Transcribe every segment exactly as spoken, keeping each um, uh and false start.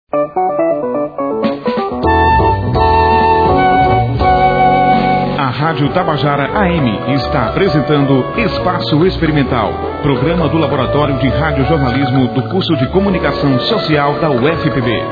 A Rádio Tabajara A M está apresentando Espaço Experimental, programa do Laboratório de Radiojornalismo do curso de Comunicação Social da U F P B.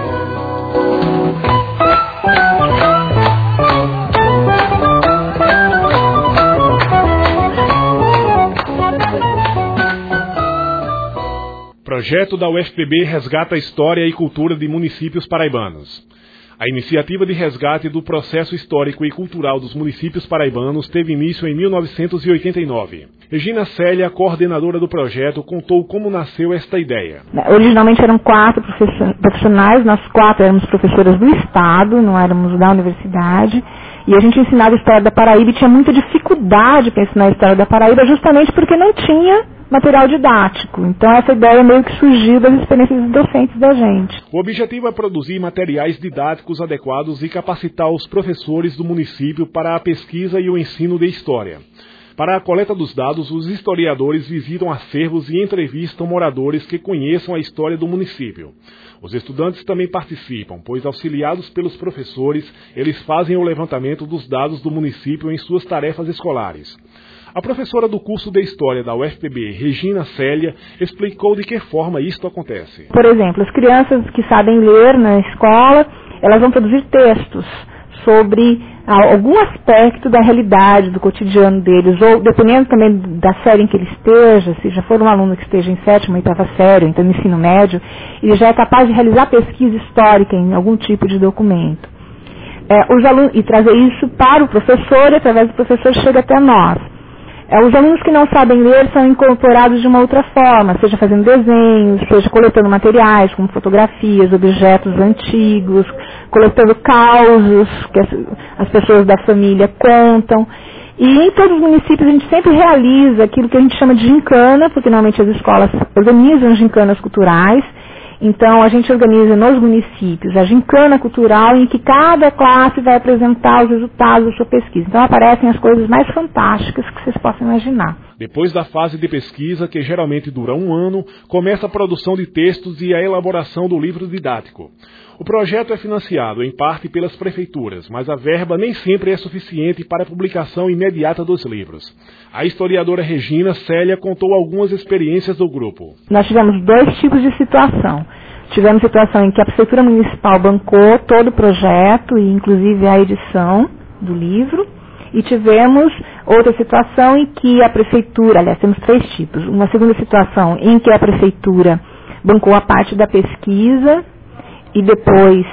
Projeto da U F P B resgata a história e cultura de municípios paraibanos. A iniciativa de resgate do processo histórico e cultural dos municípios paraibanos teve início em mil novecentos e oitenta e nove. Regina Célia, coordenadora do projeto, contou como nasceu esta ideia. Originalmente eram quatro profissionais, nós quatro éramos professoras do Estado, não éramos da universidade, e a gente ensinava a história da Paraíba e tinha muita dificuldade para ensinar a história da Paraíba justamente porque não tinha material didático. Então essa ideia meio que surgiu das experiências docentes da gente. O objetivo é produzir materiais didáticos adequados e capacitar os professores do município para a pesquisa e o ensino de história. Para a coleta dos dados, os historiadores visitam acervos e entrevistam moradores que conheçam a história do município. Os estudantes também participam, pois auxiliados pelos professores, eles fazem o levantamento dos dados do município em suas tarefas escolares. A professora do curso de História da U F P B, Regina Célia, explicou de que forma isto acontece. Por exemplo, as crianças que sabem ler na escola, elas vão produzir textos sobre algum aspecto da realidade, do cotidiano deles, ou dependendo também da série em que ele esteja, se já for um aluno que esteja em sétima, oitava série, então no ensino médio, ele já é capaz de realizar pesquisa histórica em algum tipo de documento. É, os alunos, e trazer isso para o professor, e através do professor chega até nós. É, os alunos que não sabem ler são incorporados de uma outra forma, seja fazendo desenhos, seja coletando materiais, como fotografias, objetos antigos, coletando causos que as, as pessoas da família contam. E em todos os municípios a gente sempre realiza aquilo que a gente chama de gincana, porque normalmente as escolas organizam gincanas culturais. Então, a gente organiza nos municípios a gincana cultural em que cada classe vai apresentar os resultados da sua pesquisa. Então, aparecem as coisas mais fantásticas que vocês possam imaginar. Depois da fase de pesquisa, que geralmente dura um ano, começa a produção de textos e a elaboração do livro didático. O projeto é financiado, em parte, pelas prefeituras, mas a verba nem sempre é suficiente para a publicação imediata dos livros. A historiadora Regina Célia contou algumas experiências do grupo. Nós tivemos dois tipos de situação. Tivemos situação em que a Prefeitura Municipal bancou todo o projeto, e inclusive a edição do livro, e tivemos outra situação em que a Prefeitura, aliás, temos três tipos. Uma segunda situação em que a Prefeitura bancou a parte da pesquisa, e depois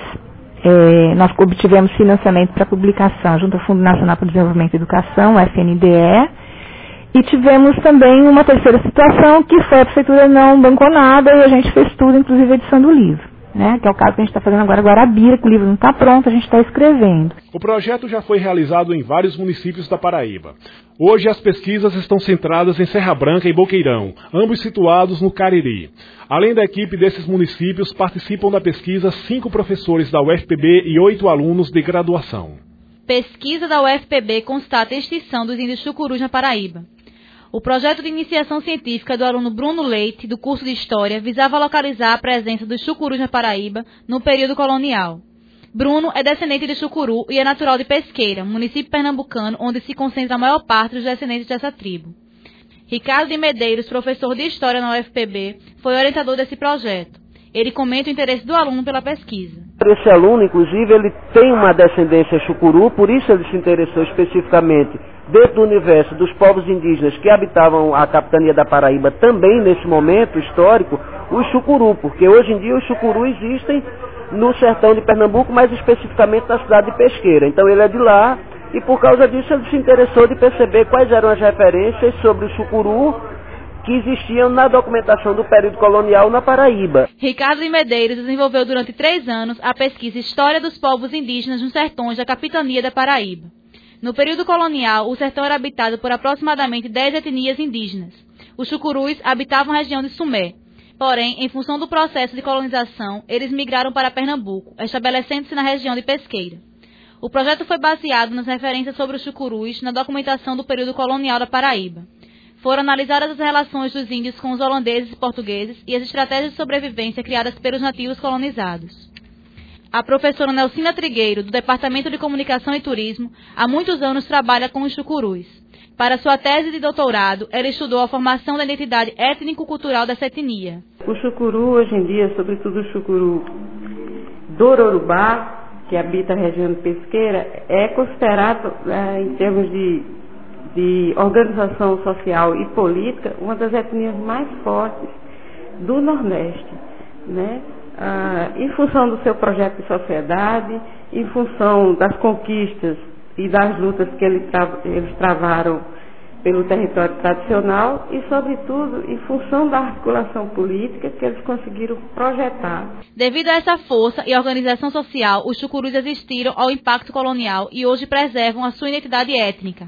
é, nós obtivemos financiamento para publicação junto ao Fundo Nacional para o Desenvolvimento e Educação, o F N D E, e tivemos também uma terceira situação que foi a Prefeitura não bancou nada e a gente fez tudo, inclusive a edição do livro, né? Que é o caso que a gente está fazendo agora, Guarabira, que o livro não está pronto, a gente está escrevendo. O projeto já foi realizado em vários municípios da Paraíba. Hoje as pesquisas estão centradas em Serra Branca e Boqueirão, ambos situados no Cariri. Além da equipe desses municípios, participam da pesquisa cinco professores da U F P B e oito alunos de graduação. Pesquisa da U F P B constata a extinção dos índios chucurus na Paraíba. O projeto de iniciação científica do aluno Bruno Leite, do curso de História, visava localizar a presença dos chucurus na Paraíba no período colonial. Bruno é descendente de chucuru e é natural de Pesqueira, município pernambucano onde se concentra a maior parte dos descendentes dessa tribo. Ricardo de Medeiros, professor de História na U F P B, foi orientador desse projeto. Ele comenta o interesse do aluno pela pesquisa. Esse aluno, inclusive, ele tem uma descendência chucuru, por isso ele se interessou especificamente dentro do universo dos povos indígenas que habitavam a capitania da Paraíba também nesse momento histórico, os chucuru, porque hoje em dia os chucuru existem no sertão de Pernambuco, mais especificamente na cidade de Pesqueira. Então ele é de lá e por causa disso ele se interessou de perceber quais eram as referências sobre o chucuru que existiam na documentação do período colonial na Paraíba. Ricardo de Medeiros desenvolveu durante três anos a pesquisa História dos Povos Indígenas nos Sertões da Capitania da Paraíba. No período colonial, o sertão era habitado por aproximadamente dez etnias indígenas. Os chucurus habitavam a região de Sumé. Porém, em função do processo de colonização, eles migraram para Pernambuco, estabelecendo-se na região de Pesqueira. O projeto foi baseado nas referências sobre os chucurus na documentação do período colonial da Paraíba. Foram analisadas as relações dos índios com os holandeses e portugueses e as estratégias de sobrevivência criadas pelos nativos colonizados. a professora Nelcina Trigueiro, do Departamento de Comunicação e Turismo, há muitos anos trabalha com os chucurus. Para sua tese de doutorado, ela estudou a formação da identidade étnico-cultural dessa etnia. O chucuru, hoje em dia, sobretudo o chucuru do Ororubá, que habita a região pesqueira, é considerado, é, em termos de, de organização social e política, uma das etnias mais fortes do Nordeste, né? Ah, em função do seu projeto de sociedade, em função das conquistas e das lutas que ele tra- eles travaram pelo território tradicional e, sobretudo, em função da articulação política que eles conseguiram projetar. Devido a essa força e organização social, os chucurus resistiram ao impacto colonial e hoje preservam a sua identidade étnica.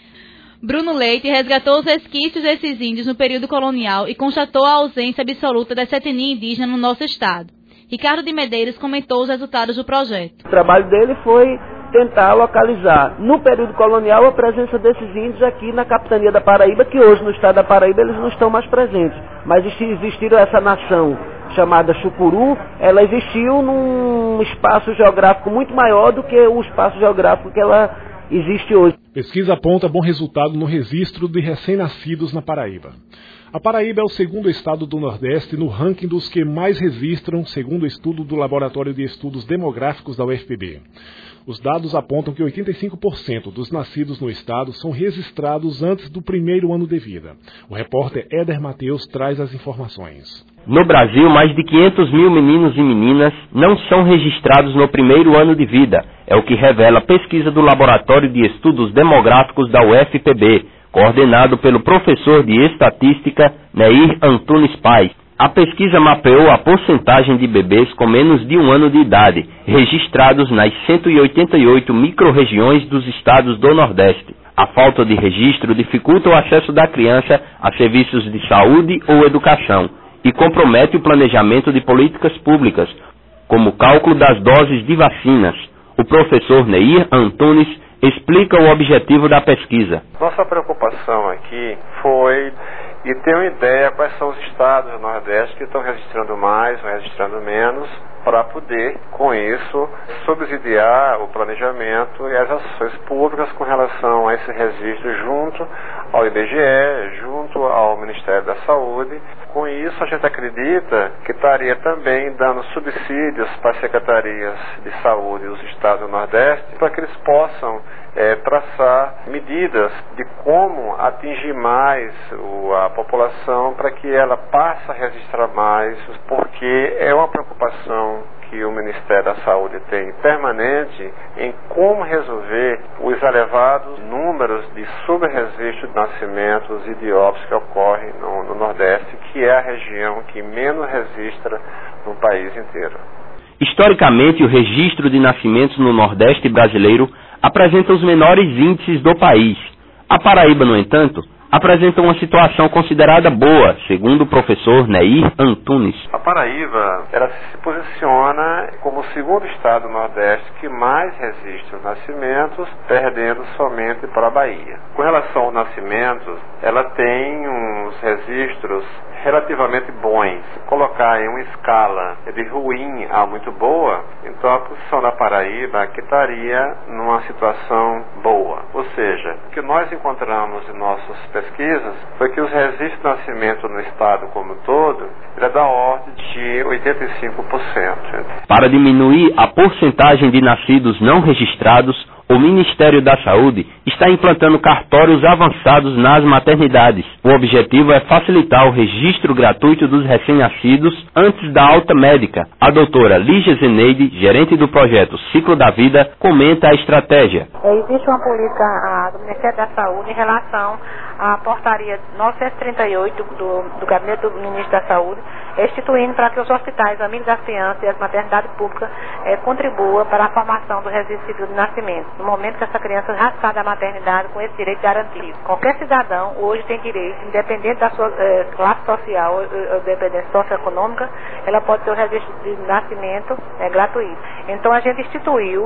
Bruno Leite resgatou os resquícios desses índios no período colonial e constatou a ausência absoluta dessa etnia indígena no nosso estado. Ricardo de Medeiros comentou os resultados do projeto. O trabalho dele foi tentar localizar, no período colonial, a presença desses índios aqui na capitania da Paraíba, que hoje no estado da Paraíba eles não estão mais presentes. Mas existiram essa nação chamada Chucuru, ela existiu num espaço geográfico muito maior do que o espaço geográfico que ela existe hoje. Pesquisa aponta bom resultado no registro de recém-nascidos na Paraíba. A Paraíba é o segundo estado do Nordeste no ranking dos que mais registram, segundo o estudo do Laboratório de Estudos Demográficos da U F P B. Os dados apontam que oitenta e cinco por cento dos nascidos no estado são registrados antes do primeiro ano de vida. O repórter Éder Mateus traz as informações. No Brasil, mais de quinhentos mil meninos e meninas não são registrados no primeiro ano de vida. É o que revela a pesquisa do Laboratório de Estudos Demográficos da U F P B, coordenado pelo professor de Estatística Neir Antunes Paz. A pesquisa mapeou a porcentagem de bebês com menos de um ano de idade, registrados nas cento e oitenta e oito microrregiões dos estados do Nordeste. A falta de registro dificulta o acesso da criança a serviços de saúde ou educação e compromete o planejamento de políticas públicas, como o cálculo das doses de vacinas. O professor Neir Antunes explica o objetivo da pesquisa. Nossa preocupação aqui foi e ter uma ideia quais são os estados do Nordeste que estão registrando mais ou registrando menos, para poder, com isso, subsidiar o planejamento e as ações públicas com relação a esse registro junto ao I B G E, junto ao Ministério da Saúde. Com isso, a gente acredita que estaria também dando subsídios para as secretarias de saúde dos estados do Nordeste, para que eles possam é, traçar medidas de como atingir mais o, a população para que ela passe a registrar mais, porque é uma preocupação que o Ministério da Saúde tem permanente em como resolver os elevados números de subregistro de nascimentos e de óbitos que ocorrem no, no Nordeste, que é a região que menos registra no país inteiro. Historicamente, o registro de nascimentos no Nordeste brasileiro apresenta os menores índices do país. A Paraíba, no entanto, apresenta uma situação considerada boa, segundo o professor Neir Antunes. A Paraíba, ela se posiciona como o segundo estado do Nordeste que mais registra os nascimentos, perdendo somente para a Bahia. Com relação aos nascimentos, ela tem uns registros relativamente bons. Colocar em uma escala de ruim a muito boa, então a posição da Paraíba que estaria numa situação boa. Ou seja, o que nós encontramos em nossas pesquisas foi que os registros de nascimento no estado como um todo é da ordem de oitenta e cinco por cento. Para diminuir a porcentagem de nascidos não registrados, o Ministério da Saúde está implantando cartórios avançados nas maternidades. O objetivo é facilitar o registro gratuito dos recém-nascidos antes da alta médica. A doutora Lígia Zeneide, gerente do projeto Ciclo da Vida, comenta a estratégia. Existe uma política a, do Ministério da Saúde em relação à portaria novecentos e trinta e oito do, do Gabinete do Ministro da Saúde, instituindo para que os hospitais, amigos das crianças e as maternidades públicas eh, contribuam para a formação do registro civil de nascimento, no momento que essa criança já sai da maternidade com esse direito garantido. Qualquer cidadão hoje tem direito, independente da sua eh, classe social ou dependência socioeconômica, ela pode ter o registro de nascimento eh, gratuito. Então a gente instituiu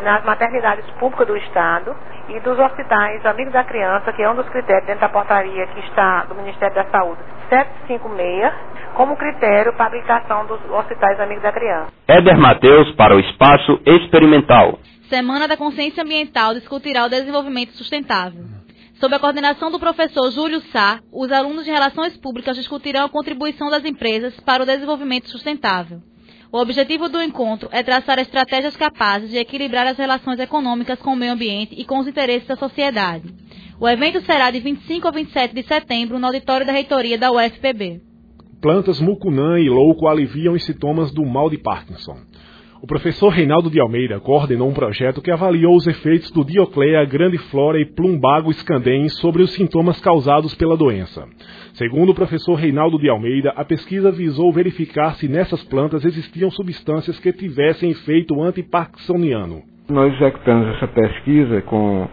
nas maternidades públicas do Estado e dos hospitais Amigos da Criança, que é um dos critérios dentro da portaria que está do Ministério da Saúde, setecentos e cinquenta e seis, como critério para a habilitação dos hospitais Amigos da Criança. Éder Matheus para o Espaço Experimental. Semana da Consciência Ambiental discutirá o desenvolvimento sustentável. Sob a coordenação do professor Júlio Sá, os alunos de Relações Públicas discutirão a contribuição das empresas para o desenvolvimento sustentável. O objetivo do encontro é traçar estratégias capazes de equilibrar as relações econômicas com o meio ambiente e com os interesses da sociedade. O evento será de vinte e cinco a vinte e sete de setembro no auditório da reitoria da U F P B. Plantas mucunã e louco aliviam os sintomas do mal de Parkinson. O professor Reinaldo de Almeida coordenou um projeto que avaliou os efeitos do Dioclea grandiflora e Plumbago scandens sobre os sintomas causados pela doença. Segundo o professor Reinaldo de Almeida, a pesquisa visou verificar se nessas plantas existiam substâncias que tivessem efeito antiparkinsoniano. Nós executamos essa pesquisa com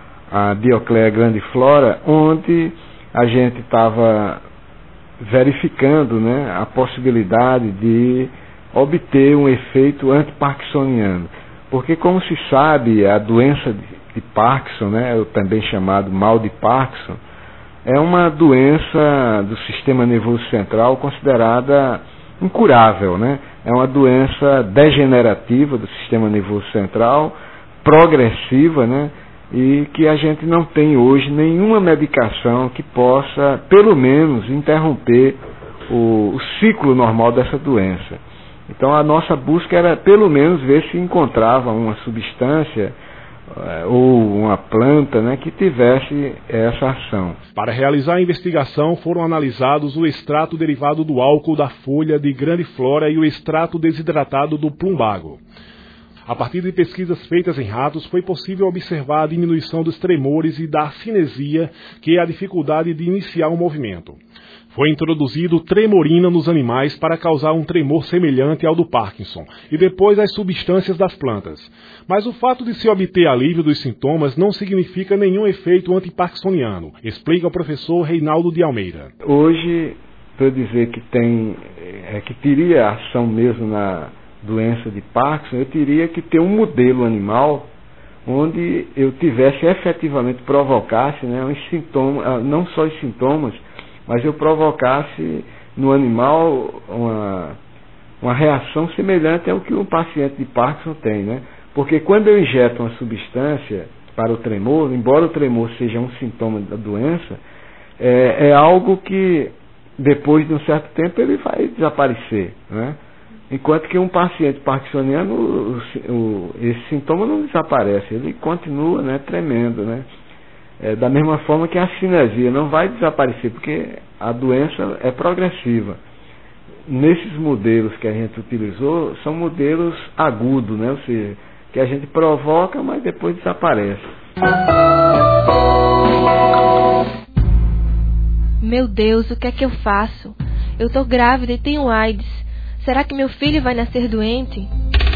a Dioclea grandiflora, onde a gente estava verificando, né, a possibilidade de obter um efeito antiparkinsoniano. Porque, como se sabe, a doença de Parkinson, né, também chamado mal de Parkinson, é uma doença do sistema nervoso central considerada incurável, né? É uma doença degenerativa do sistema nervoso central, progressiva, né? E que a gente não tem hoje nenhuma medicação que possa, pelo menos, interromper o, o ciclo normal dessa doença. Então a nossa busca era pelo menos ver se encontrava uma substância uh, ou uma planta, né, que tivesse essa ação. Para realizar a investigação foram analisados o extrato derivado do álcool da folha de grandiflora e o extrato desidratado do plumbago. A partir de pesquisas feitas em ratos, foi possível observar a diminuição dos tremores e da cinesia, que é a dificuldade de iniciar um movimento. Foi introduzido tremorina nos animais para causar um tremor semelhante ao do Parkinson, e depois as substâncias das plantas. Mas o fato de se obter alívio dos sintomas não significa nenhum efeito antiparkinsoniano, explica o professor Reinaldo de Almeida. Hoje, para dizer que, tem, é, que teria ação mesmo na doença de Parkinson, eu teria que ter um modelo animal onde eu tivesse efetivamente, provocasse, né, uns sintomas, não só os sintomas, mas eu provocasse no animal uma, uma reação semelhante ao que o paciente de Parkinson tem, né? Porque quando eu injeto uma substância para o tremor, embora o tremor seja um sintoma da doença, é, é algo que depois de um certo tempo ele vai desaparecer, né? Enquanto que um paciente parkinsoniano, o, o, esse sintoma não desaparece, ele continua, né, tremendo, né? É, da mesma forma que a cinesia não vai desaparecer, porque a doença é progressiva. Nesses modelos que a gente utilizou, são modelos agudos, né? Ou seja, que a gente provoca, mas depois desaparece. Meu Deus, o que é que eu faço? Eu estou grávida e tenho AIDS. Será que meu filho vai nascer doente?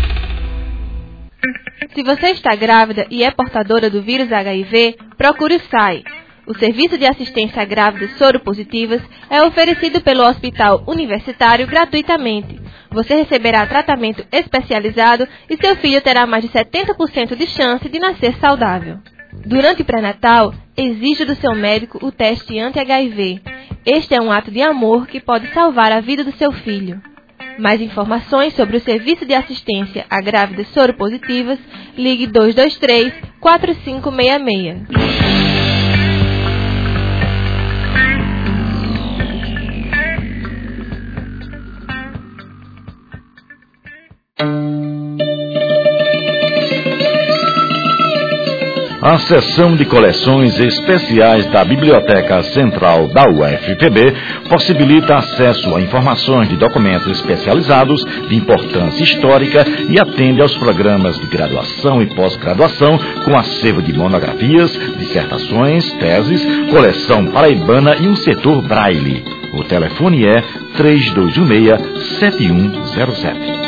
Se você está grávida e é portadora do vírus H I V, procure o S A I. O Serviço de Assistência a Grávidas Soropositivas é oferecido pelo Hospital Universitário gratuitamente. Você receberá tratamento especializado e seu filho terá mais de setenta por cento de chance de nascer saudável. Durante o pré-natal, exija do seu médico o teste anti-H I V. Este é um ato de amor que pode salvar a vida do seu filho. Mais informações sobre o Serviço de Assistência a Grávidas Soropositivas, ligue dois dois três, quatro cinco seis seis. A seção de coleções especiais da Biblioteca Central da U F P B possibilita acesso a informações de documentos especializados de importância histórica e atende aos programas de graduação e pós-graduação com acervo de monografias, dissertações, teses, coleção paraibana e um setor braille. O telefone é três dois um seis, sete um zero sete.